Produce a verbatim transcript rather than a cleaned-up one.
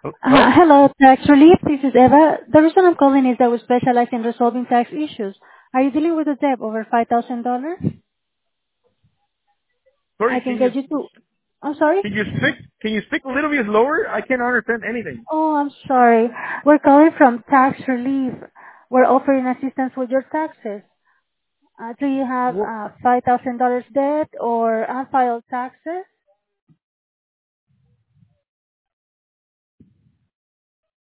Hel- Uh, Hello? Hello, Tax Relief. This is Eva. The reason I'm calling is that we specialize in resolving tax issues. Are you dealing with a debt over five thousand dollars? I Sorry, can can you get you to... I'm sorry? can you speak can you speak a little bit slower? I can't understand anything. Oh, I'm sorry. We're calling from Tax Relief. We're offering assistance with your taxes. Uh, do you have What? uh, five thousand dollars debt or unfiled taxes?